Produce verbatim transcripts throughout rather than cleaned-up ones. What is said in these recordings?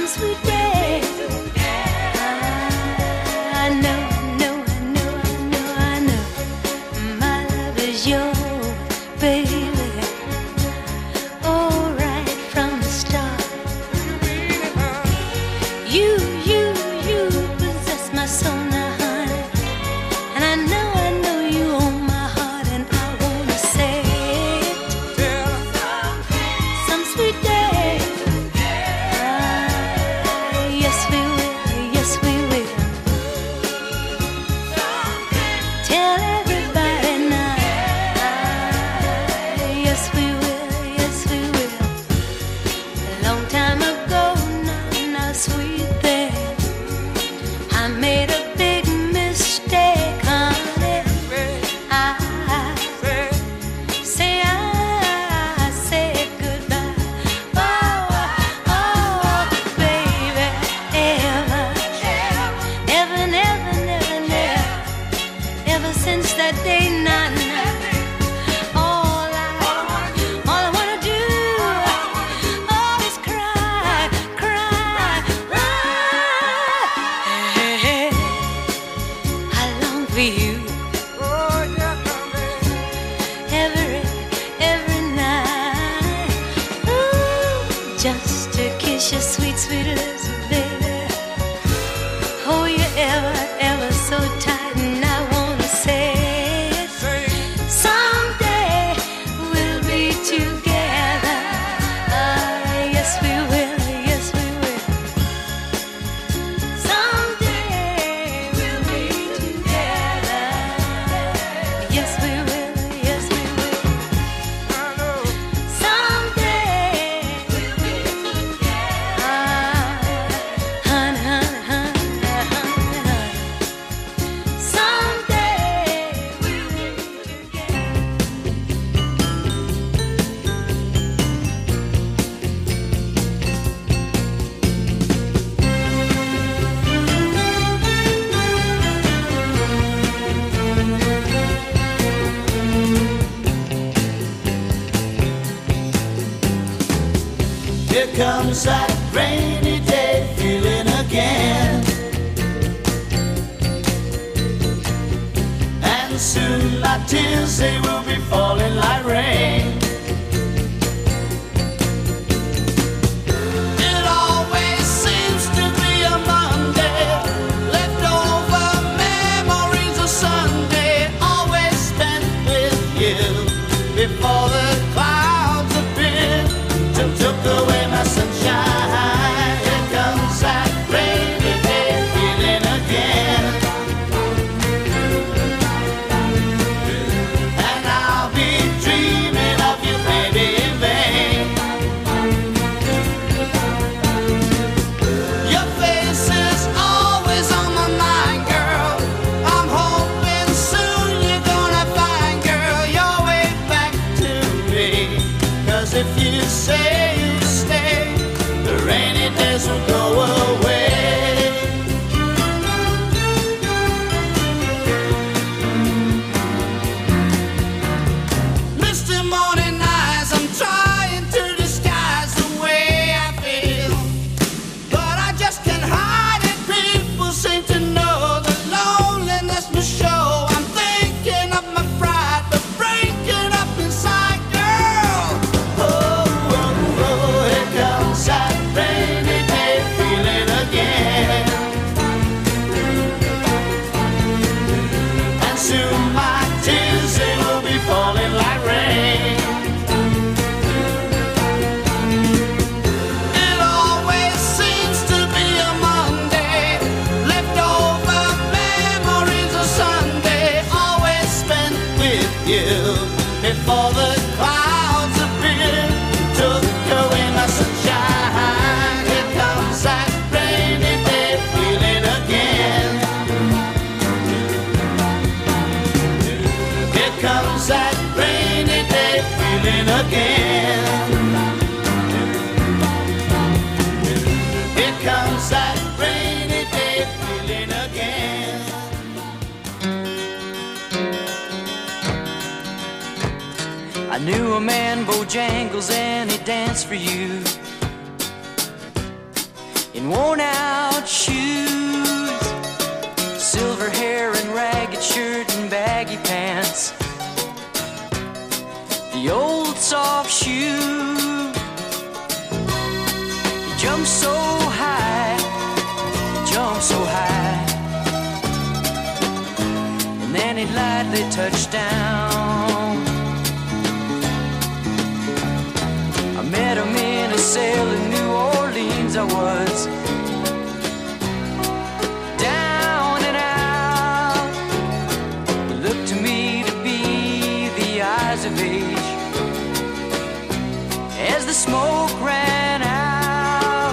sweet day. I know, I know, I know, I know, I know. My love is yours, baby. Oh, right from the start. You, you, you possess my soul now, honey. And I know, I know you own my heart, and I wanna say it. Some sweet day. Ah, yes we will, yes we will. Tell everybody now. Ah, yes we will, yes we will. A long time ago now, now sweet thing, I made a big mistake, honey. I say I said goodbye. Oh, oh, baby, ever, ever, never, never, never, ever since that day, nah, nah. All I, all I wanna do, oh, is cry, cry, cry. I long for you every, every night. Ooh, just to kiss your sweet, sweet lips, baby. Hold you ever, ever so tight, and I wanna say it. Someday we'll be together. Ah, yes we will, yes we will. Someday we'll be together. Yes we will, yes we will. Someday we'll be together. Ah, honey, honey, honey, honey, honey. Someday we'll be together. Here comes that rainy day feeling again, and soon my tears, they will be falling like rain. It always seems to be a Monday, leftover memories of Sunday, always spent with you before the clouds appeared and took away my sunshine. Here comes that rainy day feeling again, and I'll be dreaming of you, baby, in vain. Your face is always on my mind, girl. I'm hoping soon you're gonna find, girl, your way back to me. 'Cause if you say you stay, the rainy days will go away. Misty morning eyes, I'm trying to disguise the way I feel, but I just can't hide it. People seem to know the loneliness must show. I'm thinking of my pride, but breaking up inside, girl. Oh, oh, oh, here comes that rainy day feeling again, and soon my tears, they will be falling like rain. It always seems to be a Monday, leftover memories of Sunday, always spent with you before the clouds appear, took away my sunshine. Here comes that rainy day feeling again. Here comes that rainy day feeling again. Here comes that rainy day feeling again. I knew a man, Bojangles, and he danced for you in and worn out shoes, silver hair and ragged shirt and baggy pants, the old soft shoe. He jumped so high, he jumped so high, and then he lightly touched down. I met him in a cell in New Orleans. I was down and out. He looked to me to be the eyes of age as the smoke ran out.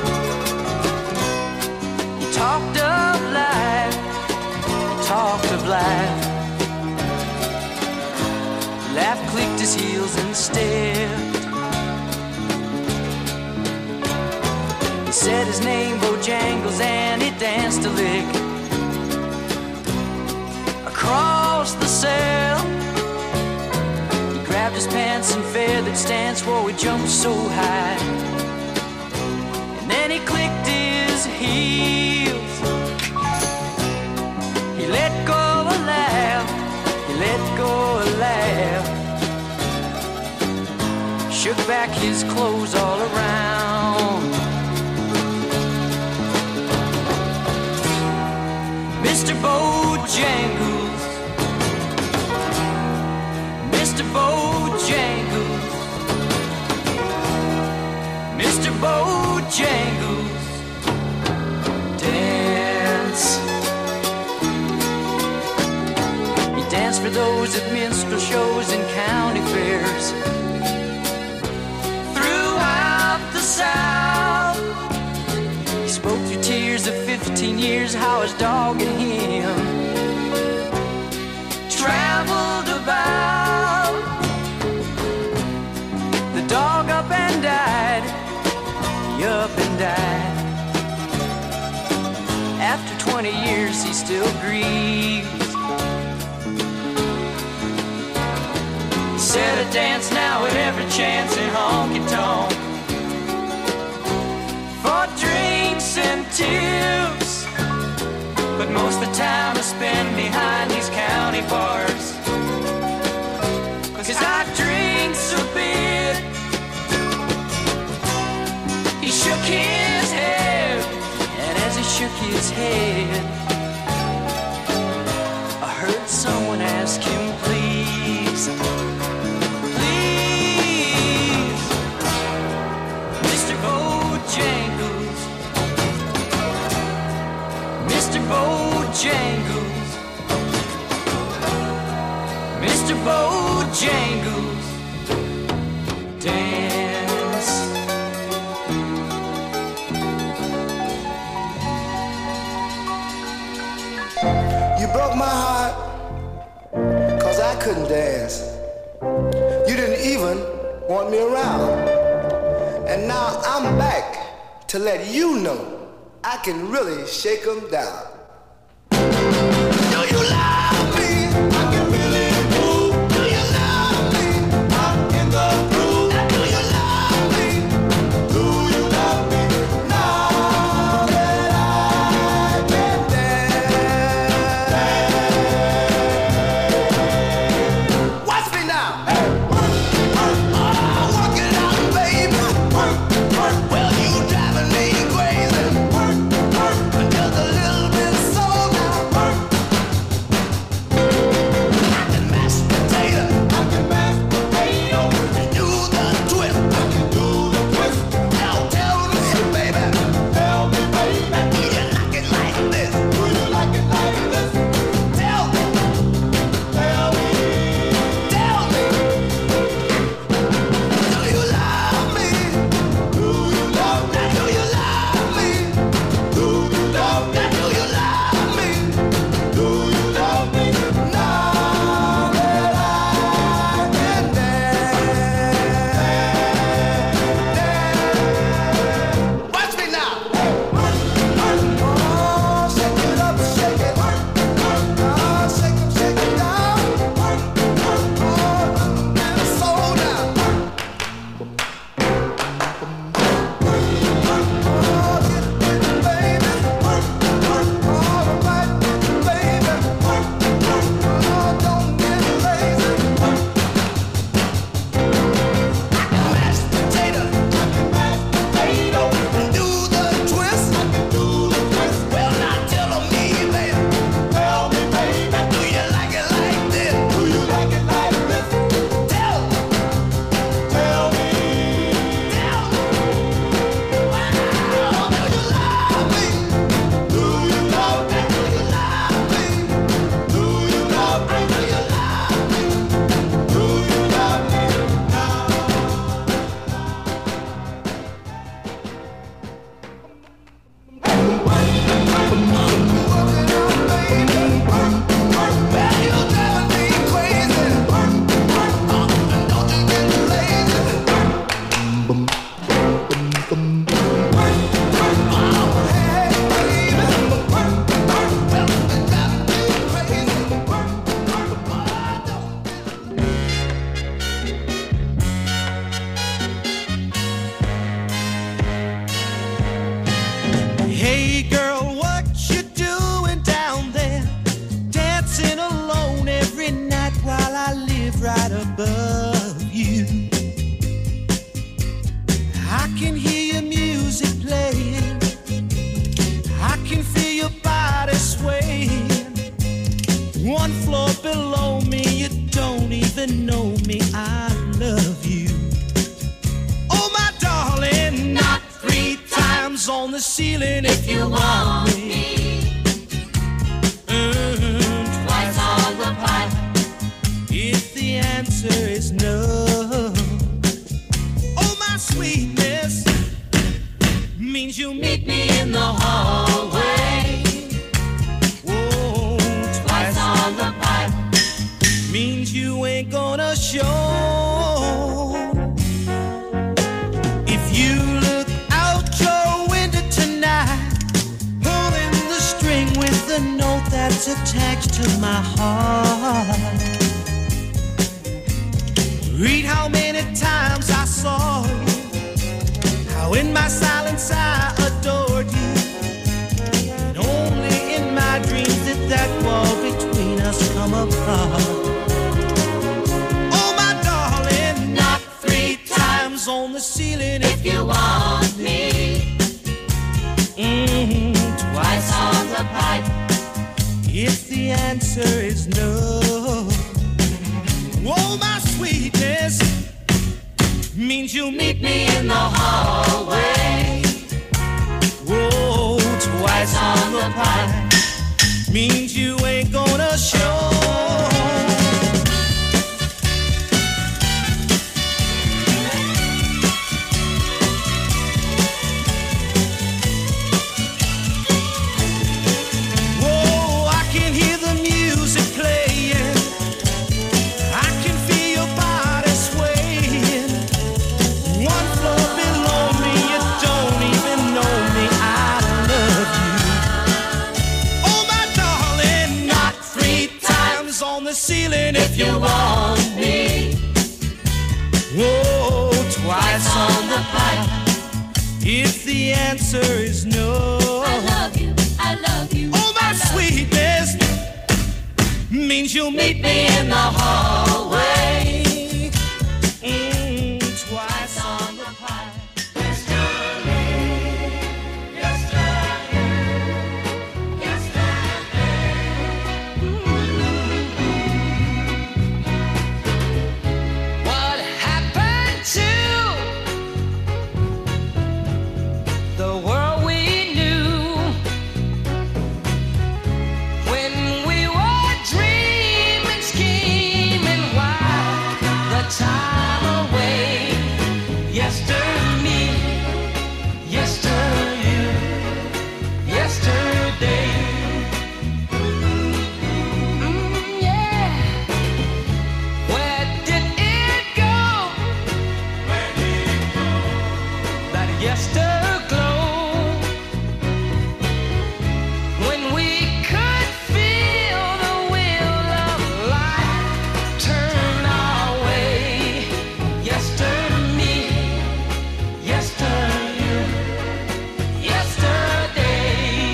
He talked of life, he talked of life. He laughed, clicked his heels and stepped. Said his name, Bojangles, and he danced a lick across the cell. He grabbed his pants and feathered stance, whoa, he jumped so high. And then he clicked his heels. He let go a laugh, he let go a laugh. Shook back his clothes all around. Mister Bojangles, Mister Bojangles, Mister Bojangles, dance. He danced for those at minstrel shows and county fairs throughout the South. He spoke through tears of fifteen years, how his dog and him traveled about. The dog up and died, he up and died. After twenty years he still grieves. He said I dance now at every chance in honky-tonk for drinks and tips, but most of the time I spend behind these county bars, 'cause I drink so bit. He shook his head, and as he shook his head, I heard someone ask him, please, please, Mister Bojangles, Mister Bojangles, Mister Bojangles, dance. You broke my heart, 'cause I couldn't dance. You didn't even want me around. And now I'm back to let you know I can really shake 'em down. Do you love me? I can really move. Do you love me? I'm in the groove. Do you love me? Do you love me? Now that I've been there. Watch me now. Hey, work, work, oh, work it out, baby. Work, work, well you driving me crazy. Work, work, just a little bit soul now. Work, Hey girl, what you doing down there? Dancing alone every night while I live right above you. I can hear your music playing, I can feel your body swaying. One floor below me, you don't even know me, I love you. Oh my darling, not three times on the ceiling if you want me. Mm, twice on the pipe if the answer is no. Oh my sweetness means you meet me in the hallway. Whoa, twice on the pipe means you ain't gonna show. If you look out your window tonight, pulling the string with the note that's attached to my heart, read how many times I saw you, how in my silence I adored you, and only in my dreams did that wall between us come apart. Oh my darling, not three times on the ceiling if you want me. Mm-hmm, twice on the pipe if the answer is no. Oh my sweetness means you'll meet me in the hallway. Whoa, twice on the pipe means you ain't gonna show. Whoa, I can hear the music playing, I can feel your body swaying. One floor below me, you don't even know me, I love you. Oh my darling, not three times on the ceiling if you want me. Whoa, twice on the pipe if the answer is no. I love you, I love you. Oh my sweetness means you'll meet me in the hallway. Mm, twice on the pipe. What happened to the world we knew when we were dreaming, scheming, while the time away? Yesterday, me, yesterday, you, yesterday. Mm, yeah. Where did it go? Where did it go? That yesterglow, when we could feel the wheel of life turn our way. Yesterday, me, yesterday, you, yesterday.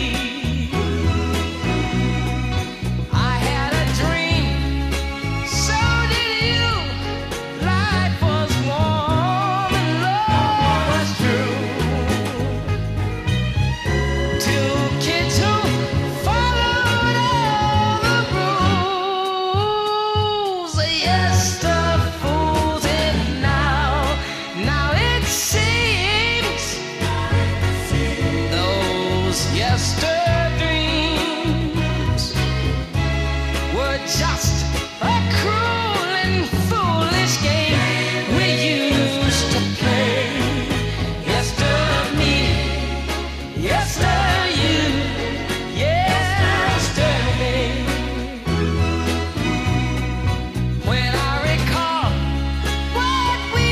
I had a dream, so did you. Life was warm and love was true. Two kids who followed all the rules. Yes, the fools and now, now it seems those yester dreams were just a cruel and foolish game we used to play. Yester me, yester you, yesterday. When I recall what we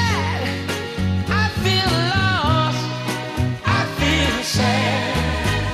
had, I feel lost, I feel sad.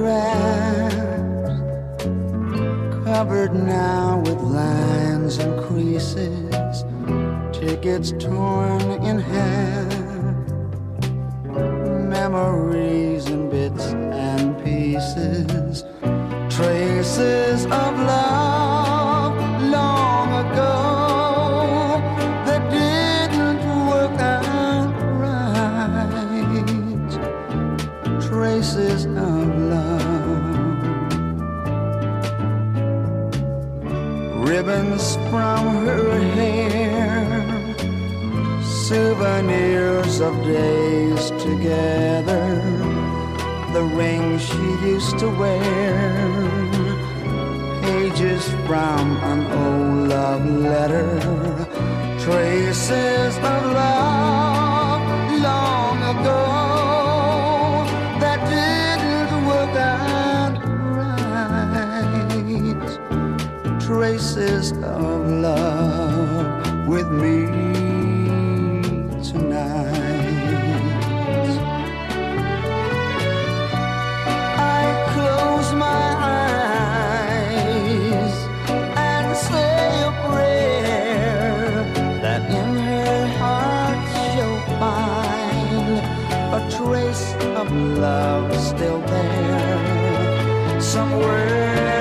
cracks, covered now with lines and creases, tickets torn in half, memories in bits and pieces, traces of love long ago that didn't work out right, traces of love, ribbons from her hair, souvenirs of days together, the ring she used to wear, pages from an old love letter, traces of love long ago that didn't work out right, traces of love with me tonight. I close my eyes and say a prayer that in her heart she'll find a trace of love still there somewhere.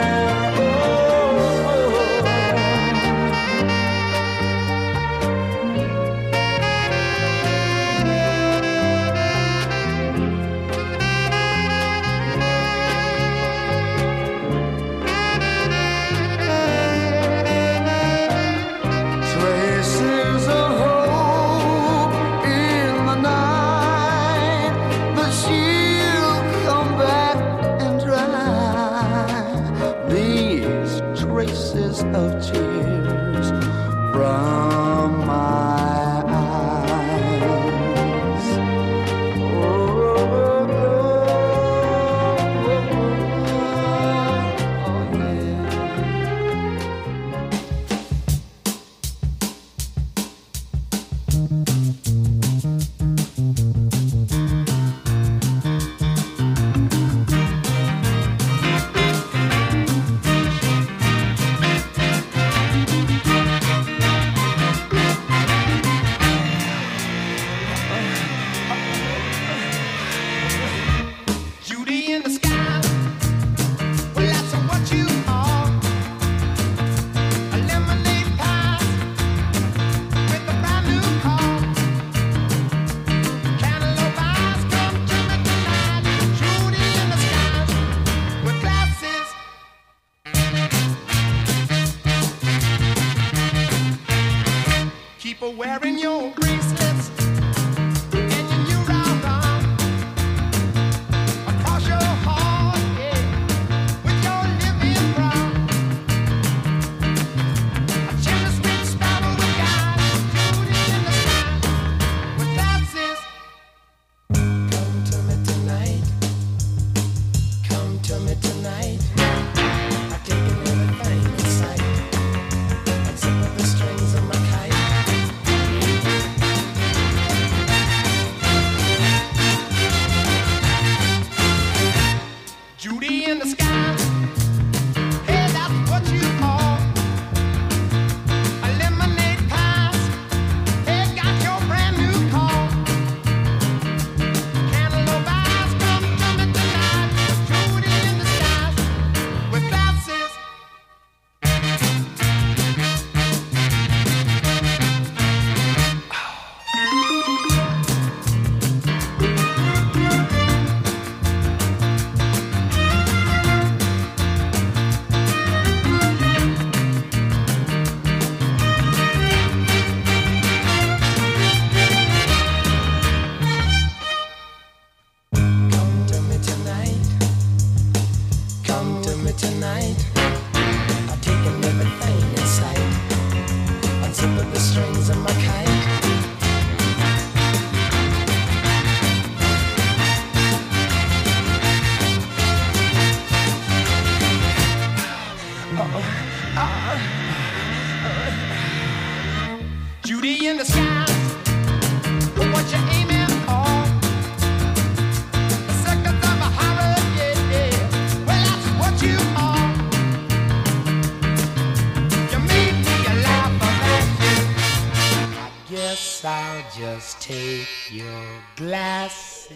Just take your glasses.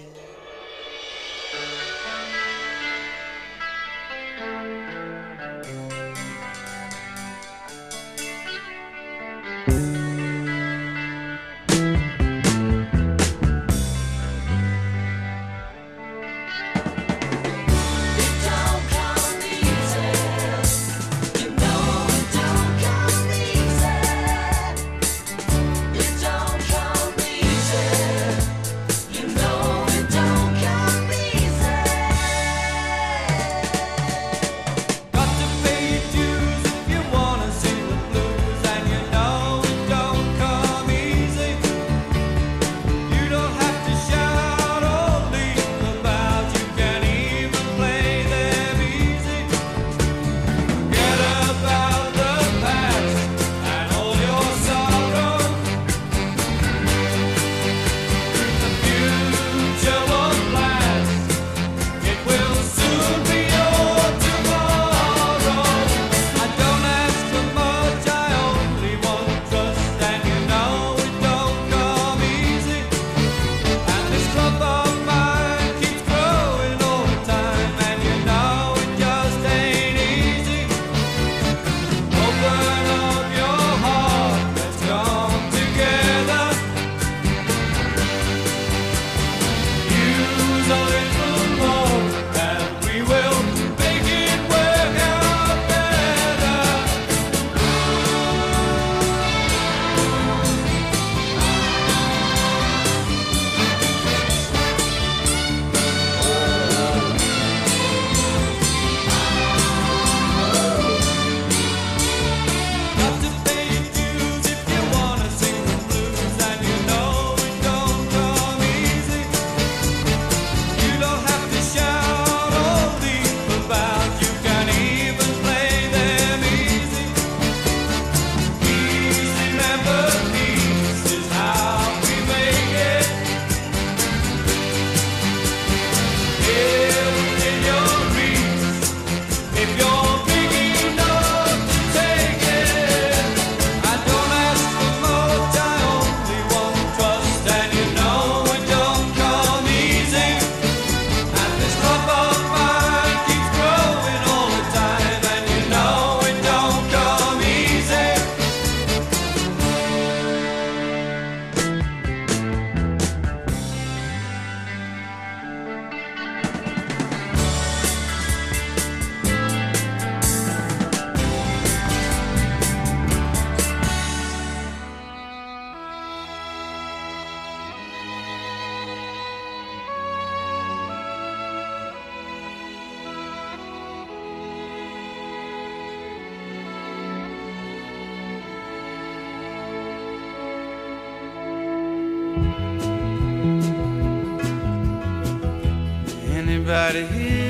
Anybody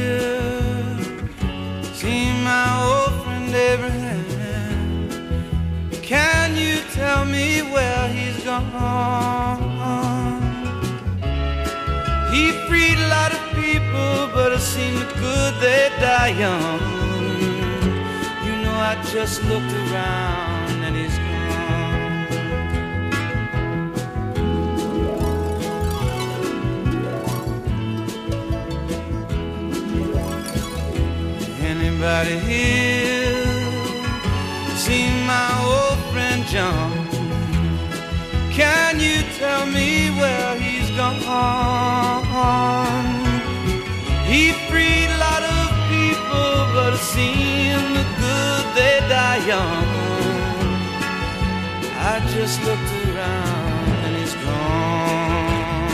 here seen my old friend Abraham? Can you tell me where he's gone? He freed a lot of people, but it seemed good they die young. You know, I just looked around and he's gone. Anybody here seen my old friend John? Can you tell me where he's gone? He freed a lot of people, but it seemed good they die young. I just looked around and he's gone.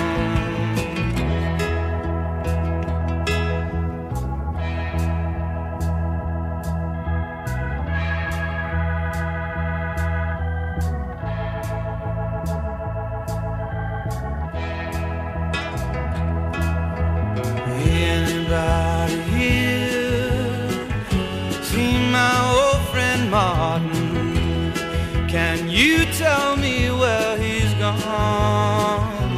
Anybody here seen my old friend Martin? Can you tell me where he's gone?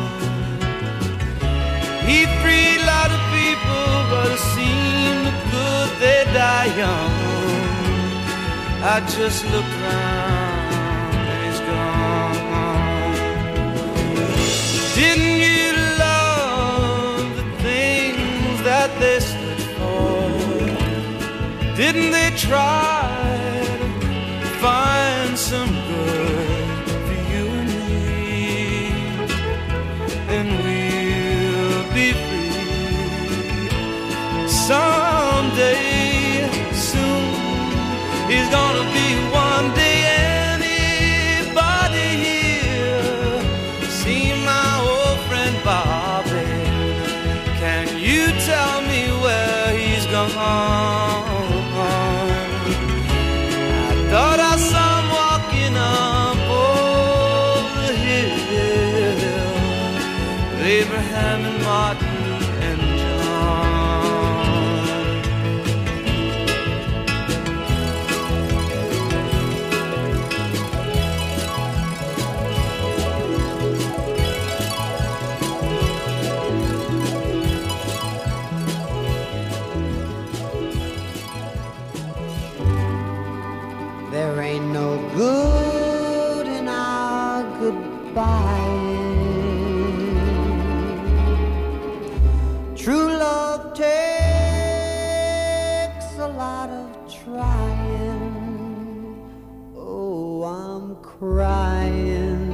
He freed a lot of people, but it seemed good they die young. I just looked around and he's gone. Didn't they try to find some good for you and me? And we'll be free someday soon. Is gonna be one day. Anybody here see my old friend Bobby? Can you tell me where he's gone? I thought I saw him walking up over the hill with Abraham and Martin and John. There ain't no good in our goodbye. True love takes a lot of trying. Oh, I'm crying.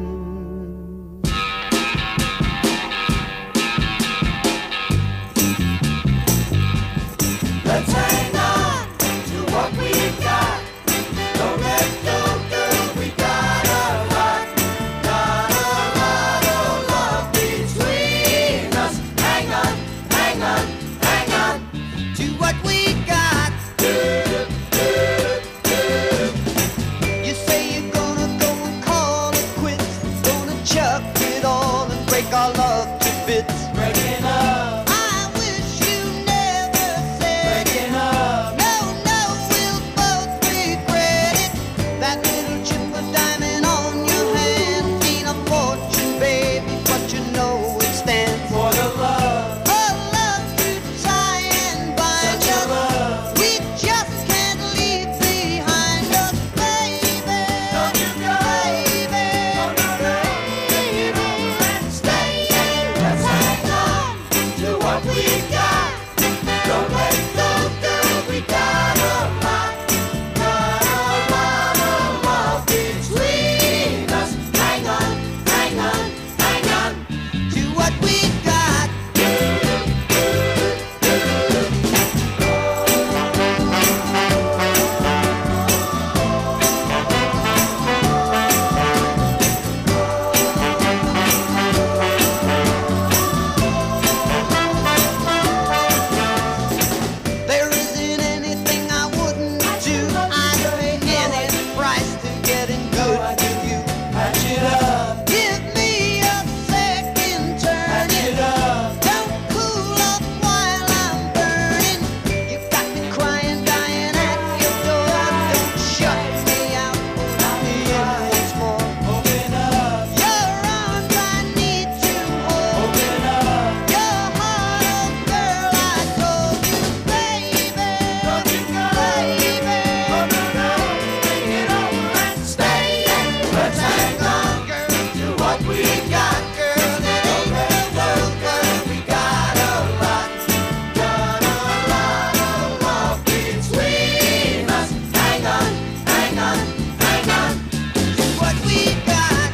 Let's hang on to what we got. Don't let go, girl, we got a lot. Got a lot of love between us. Hang on, hang on, hang on to what we got. You say you're gonna go and call it quits, gonna chuck it all and break our love to bits. Breaking up, I wish you never said breaking up. no, no, we'll both regret it. That little chip of diamond on your hand ain't a fortune, baby, but you know it stands For the love, for love to try and bind such a us. love. We just can't leave behind us, baby. Don't you go, baby, don't you go, baby. Stay here, let's hang on to what we got. Don't let go, girl, we got a lot. Got a lot of love between us. Hang on, hang on, hang on to what we got. There isn't anything I wouldn't do. I'd pay any price to getting good with you. Patch it up, Give me a second turn. patch it up. Don't cool up while I'm burning. You got me crying, dying at your door. Don't shut me out. Let me in once more. Open up, Your arms I need to hold. open up. Your heart, oh girl, I told you, baby. Don't you go, Baby. open up, bring it over and stay. Let's hang on to what we got. Girl, it ain't the world, girl. We got a lot, got a lot of love between us. Hang on, hang on, hang on. What we got.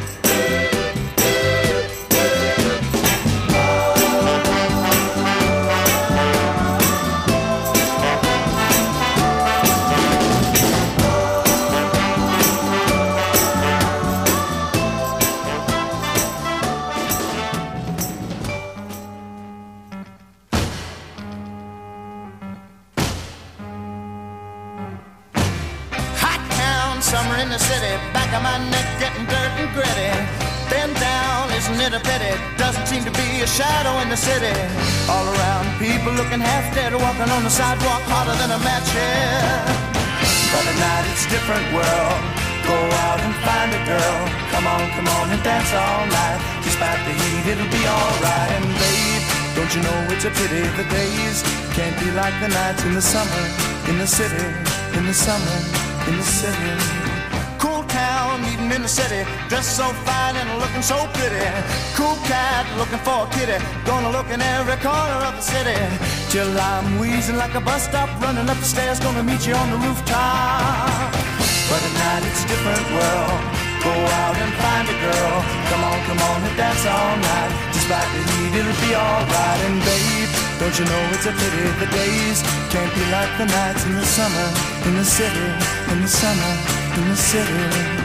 Hot town, summer in the city, back of my neck getting dirt and gritty. Bend down, isn't it a pity? Doesn't seem to be a shadow in the city. All around, people looking half dead, walking on the sidewalk harder than a match here. But at night it's a different world. Go out and find a girl. Come on, come on and dance all night. Despite the heat, it'll be alright. And babe, don't you know it's a pity the days can't be like the nights in the summer, in the city, in the summer, in the city. Cool town, meeting in in the city, dressed so fine and looking so pretty. Cool cat looking for a kitty, gonna look in every corner of the city. Till I'm wheezing like a bus stop, running up the stairs, gonna meet you on the rooftop. But at night it's a different world. Go out and find a girl. Come on, come on and dance all night. Despite the heat, it'll be alright. And babe, don't you know it's a pity the days can't be like the nights in the summer, in the city, in the summer, in the city.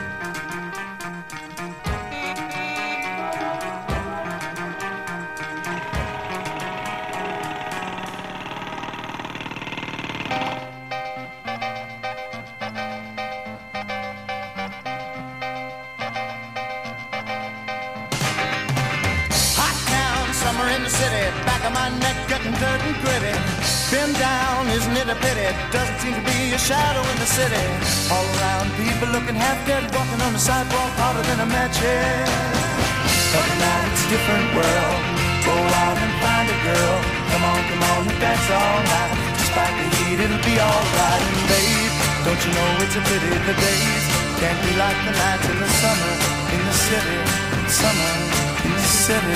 In the city, back of my neck getting dirt and gritty. Been down, isn't it a pity? Doesn't seem to be a shadow in the city. All around, people looking half dead, walking on the sidewalk harder than a match head. But now it's a different world. Go out and find a girl. Come on, come on and dance all night. Despite the heat, it'll be alright. And babe, don't you know it's a pity the days can't be like the nights in the summer, in the city, summer, in the city.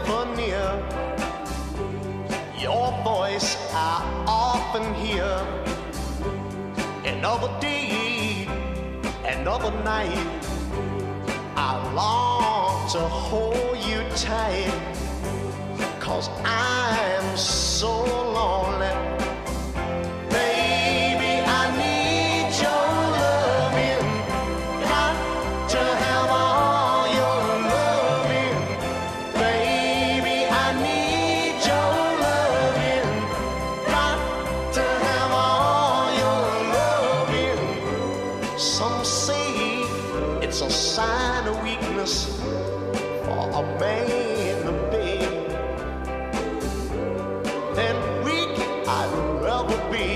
ever near. Your voice I often hear. Another day, another night, I long to hold you tight, 'cause I'm so lonely. Baby, I need your loving, got to have all your loving. Baby, I need your loving, got to have all your loving. Some say it's a sign of weakness for a man to beg. Then weak I'd rather be,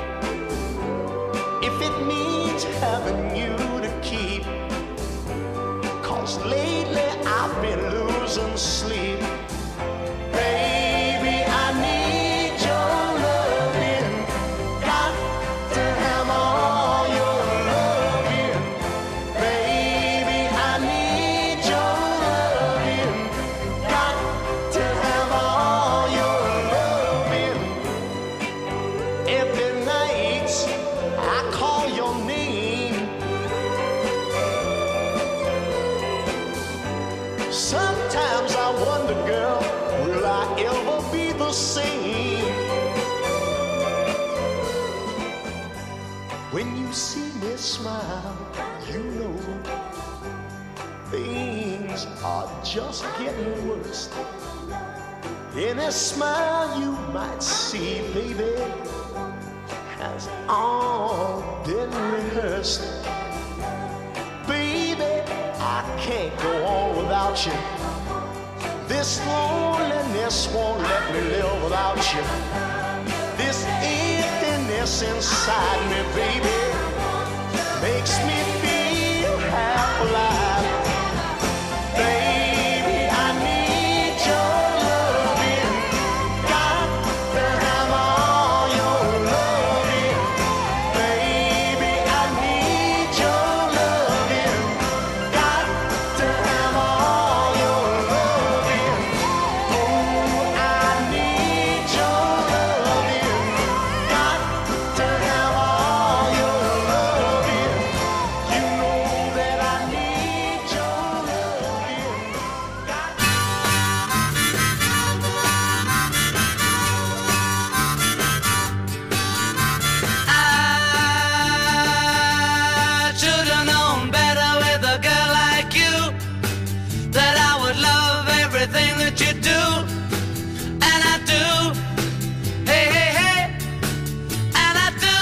if it means having you to keep. 'Cause lately I've been losing sleep. Baby, I need your loving, got to have all your loving. Baby, I need your loving, got to have all your loving. Every night I call your name. Sometimes I wonder, girl, will I ever be the same? When you see me smile, you know things are just getting worse. Any smile you might see, baby, has all been rehearsed. Baby, I can't go on without you. This loneliness won't let me live without you. This emptiness inside me, baby, makes me feel half alive. Baby, I need your loving, got to have all your loving. Baby, I need your loving, got to have all your loving. Oh, I need your loving, got to have all your loving. You know that I need your loving, got I should have known better with a girl like you, that I would love everything that you do, and I do. Hey, hey, hey, and I do.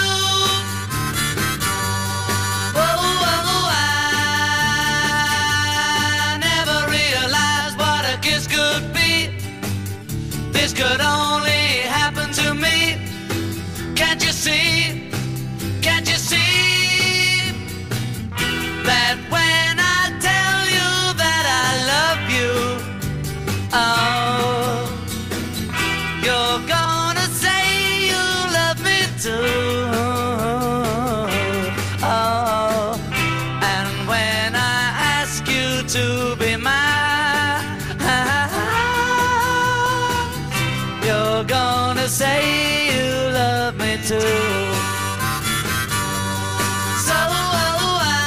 Whoa, whoa, I never realized what a kiss could be. This could only happen to me. Can't you see? Can't you see that when I tell you that I love you, oh, you're gonna say you love me too. Oh, and when I ask you to be mine, you're gonna say you love me too. So I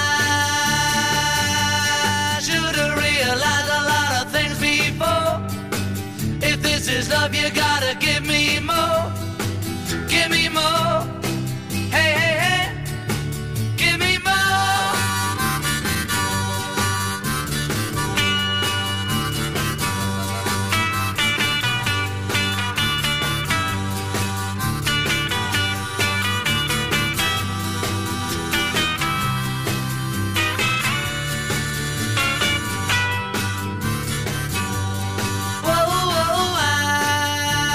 should have realized a lot of things before. If this is love, you gotta give me more. Give me more. Hey, hey, hey. Give me more. Whoa, whoa, I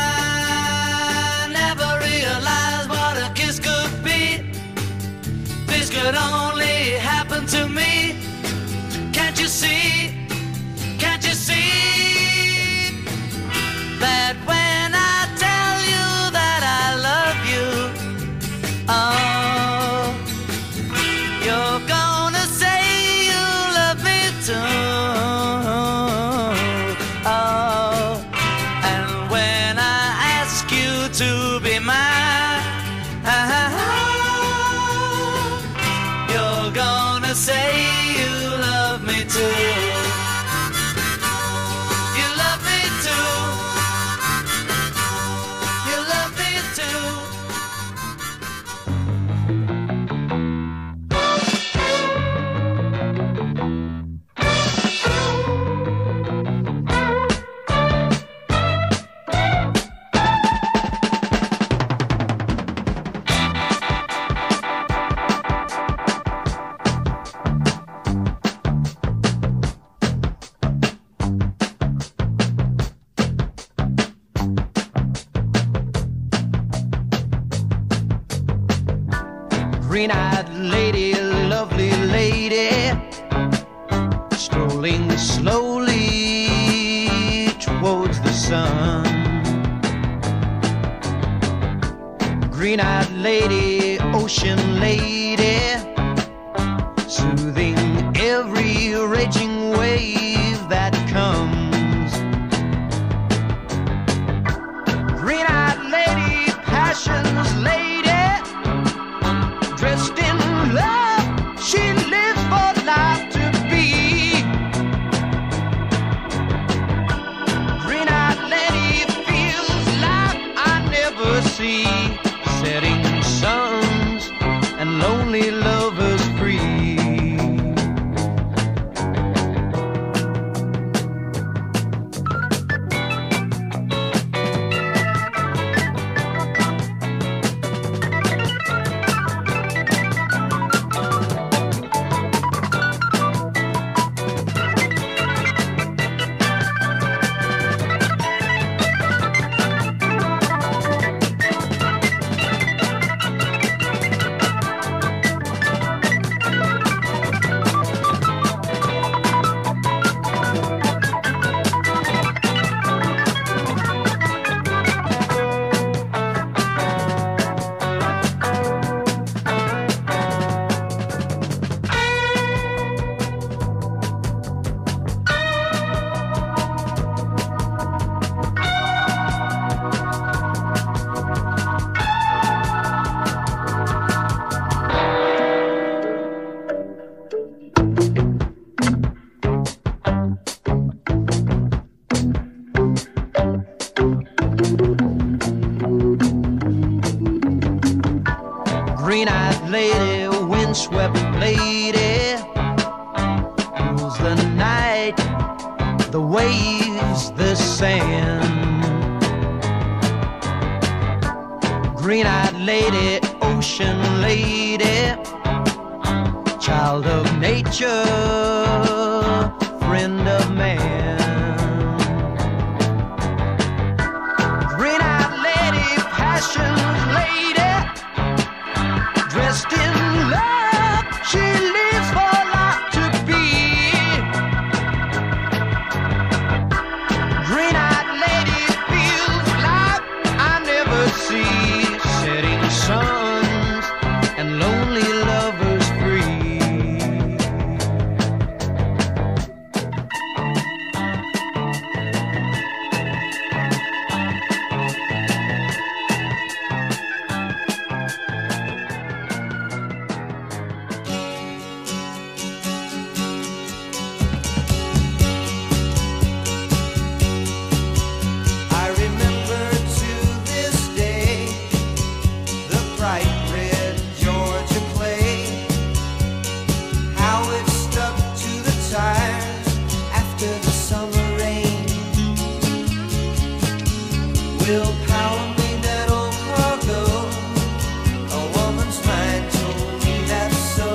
green-eyed lady, lovely lady, strolling slowly towards the sun. Green-eyed lady, ocean lady, soothing every raging wave that comes. Green-eyed lady, passion's lady, dressed in love, she lives for life to be. Green-eyed lady feels like I never see, setting suns and lonely lovers free. Green-eyed lady, windswept lady, rules the night, the waves, the sand. Green-eyed lady, ocean lady, child of nature, friend of man. Green-eyed lady, passion's lady, dressed in love, she lives for life to be. Green-eyed lady feels like I never see, setting suns and lonely lovers free. I remember to this day the bright red Georgia clay, how it stuck to the tires after the summer rain. Willpower made that old car go, a woman's mind told me that's so.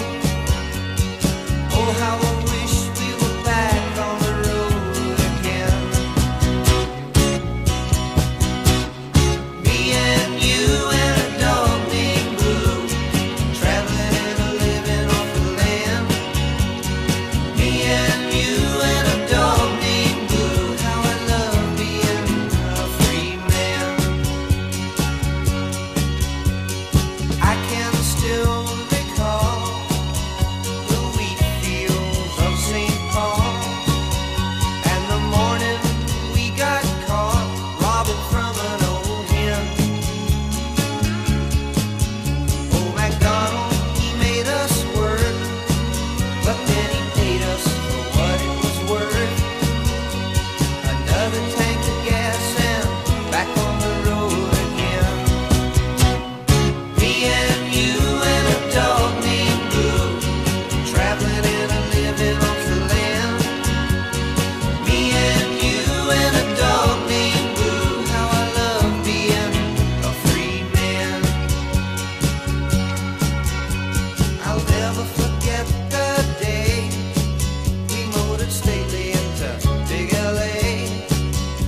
Oh, how I wish we were back on the road again. Me and you and a dog named Blue, traveling and a living off the land. Me and you and a dog named Blue, how I love being a free man. I can still recall the wheat fields of Saint Paul, and the morning we got caught robbing from an old hen. Old MacDonald, he made us work, but then he paid us for what it was worth. Another tank of gas and back on the road again. Me and you and a dog named Blue, traveling and a living off the land. Me and you and a dog named Blue, how I love being a free man. I'll never forget the day we motored stately into Big L A.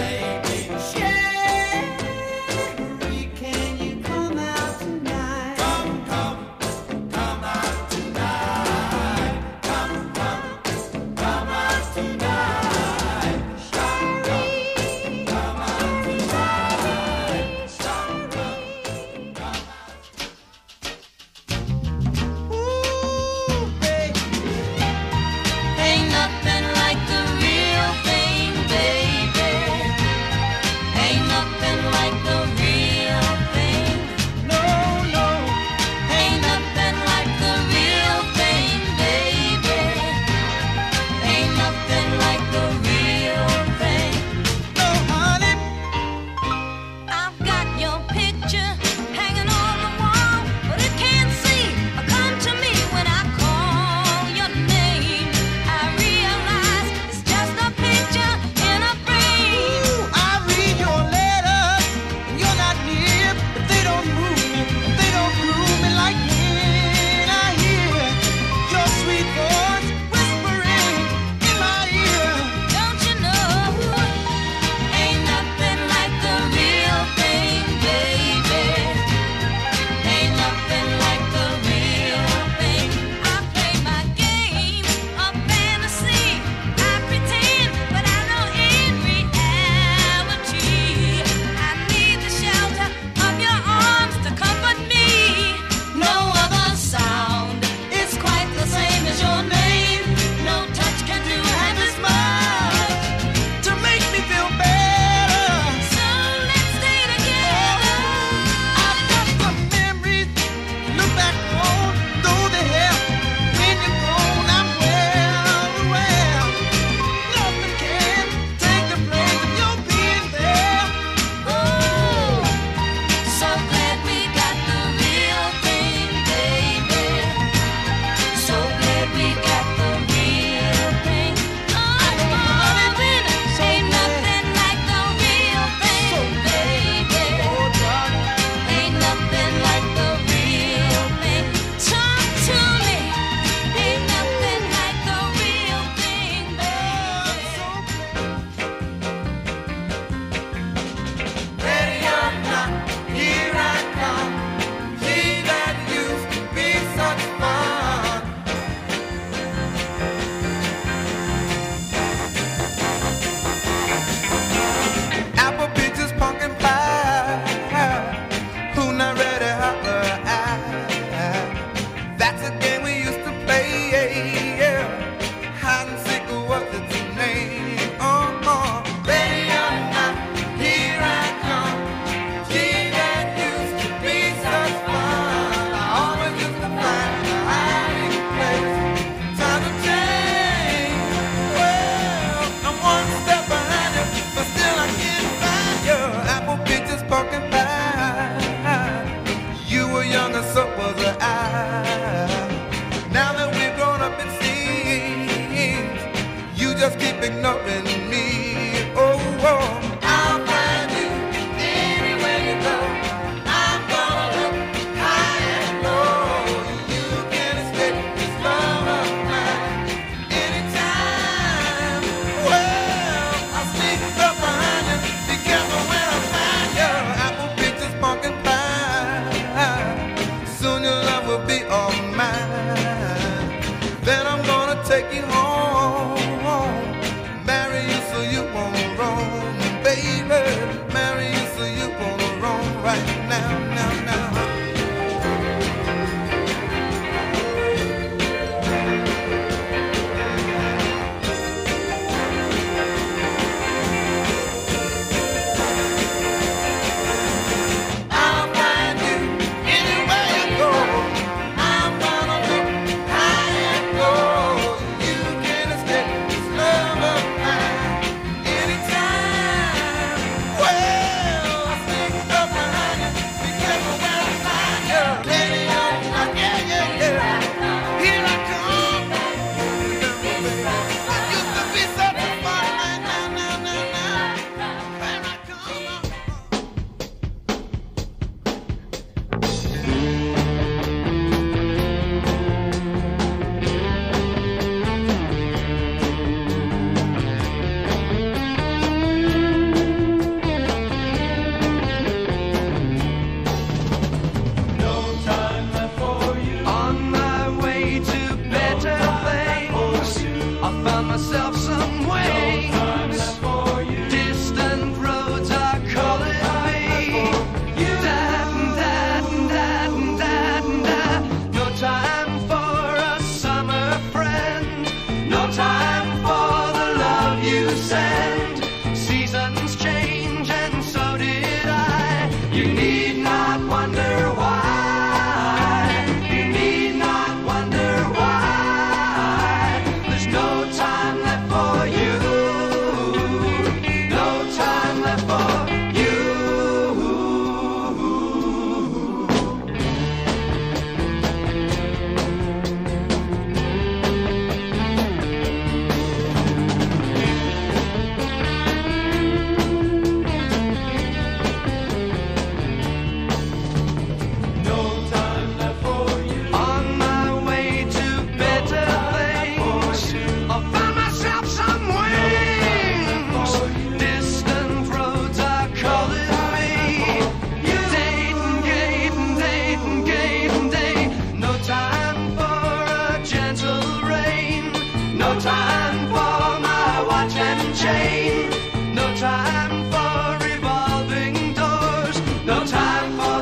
Well,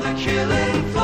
the killing.